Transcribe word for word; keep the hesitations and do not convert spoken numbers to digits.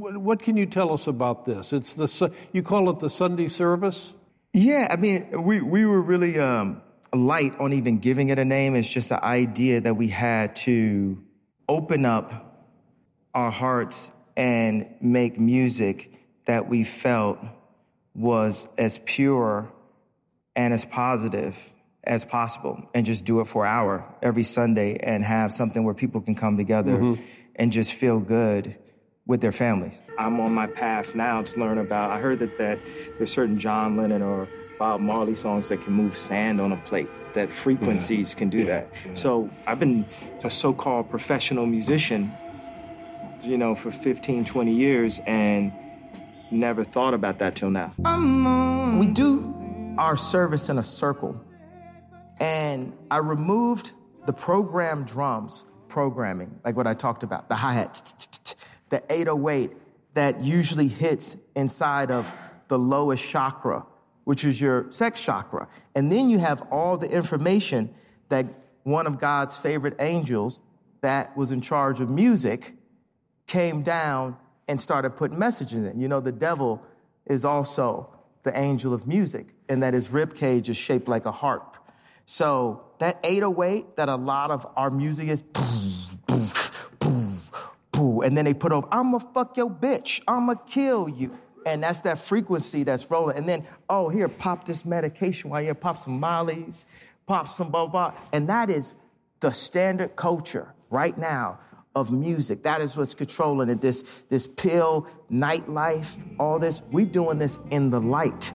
what, what can you tell us about this? It's the you call it the Sunday service? Yeah, I mean, we, we were really um, light on even giving it a name. It's just the idea that we had to open up our hearts and make music that we felt was as pure and as positive as possible, and just do it for an hour every Sunday and have something where people can come together mm-hmm. and just feel good with their families. I'm on my path now to learn about, I heard that, that there's certain John Lennon or Bob Marley songs that can move sand on a plate, that frequencies yeah. can do yeah. that. Yeah. So I've been a so-called professional musician, you know, for fifteen, twenty years and never thought about that till now. We do our service in a circle. And I removed the program drums, programming, like what I talked about, the hi-hat, the eight oh eight that usually hits inside of the lowest chakra, which is your sex chakra. And then you have all the information that one of God's favorite angels that was in charge of music came down and started putting messages in. You know, the devil is also the angel of music, and that his rib cage is shaped like a harp. So that eight oh eight that a lot of our music is, boom, boom, boom, boom, and then they put over, I'ma fuck your bitch, I'ma kill you. And that's that frequency that's rolling. And then, oh, here, pop this medication while you pop some Molly's, pop some blah, blah. And that is the standard culture right now of music. That is what's controlling it. This, this pill, nightlife, all this. We're doing this in the light.